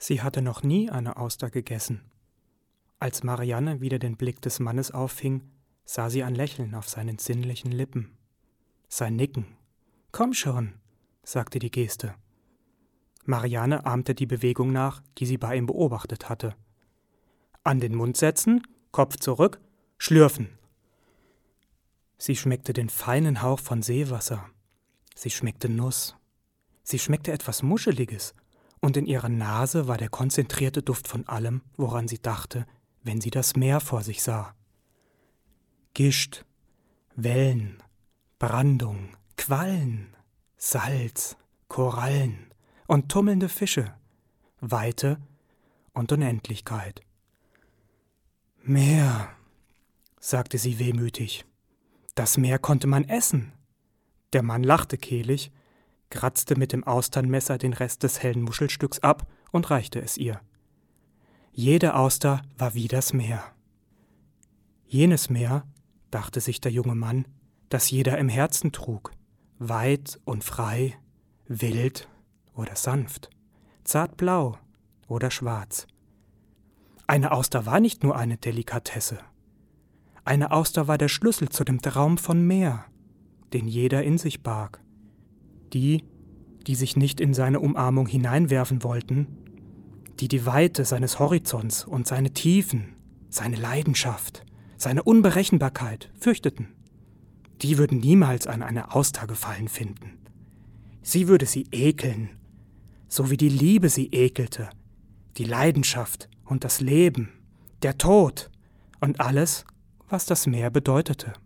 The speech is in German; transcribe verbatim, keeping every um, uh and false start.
Sie hatte noch nie eine Auster gegessen. Als Marianne wieder den Blick des Mannes auffing, sah sie ein Lächeln auf seinen sinnlichen Lippen. Sein Nicken. »Komm schon«, sagte die Geste. Marianne ahmte die Bewegung nach, die sie bei ihm beobachtet hatte. An den Mund setzen, Kopf zurück, schlürfen. Sie schmeckte den feinen Hauch von Seewasser. Sie schmeckte Nuss. Sie schmeckte etwas Muscheliges, und in ihrer Nase war der konzentrierte Duft von allem, woran sie dachte, wenn sie das Meer vor sich sah. Gischt, Wellen, Brandung, Quallen, Salz, Korallen und tummelnde Fische, Weite und Unendlichkeit. Meer, sagte sie wehmütig. Das Meer konnte man essen. Der Mann lachte kehlig, kratzte mit dem Austernmesser den Rest des hellen Muschelstücks ab und reichte es ihr. Jede Auster war wie das Meer. Jenes Meer, dachte sich der junge Mann, das jeder im Herzen trug, weit und frei, wild oder sanft, zartblau oder schwarz. Eine Auster war nicht nur eine Delikatesse. Eine Auster war der Schlüssel zu dem Traum von Meer, den jeder in sich barg. Die, die sich nicht in seine Umarmung hineinwerfen wollten, die die Weite seines Horizonts und seine Tiefen, seine Leidenschaft, seine Unberechenbarkeit fürchteten, die würden niemals an eine Auster Gefallen finden. Sie würde sie ekeln, so wie die Liebe sie ekelte, die Leidenschaft und das Leben, der Tod und alles, was das Meer bedeutete.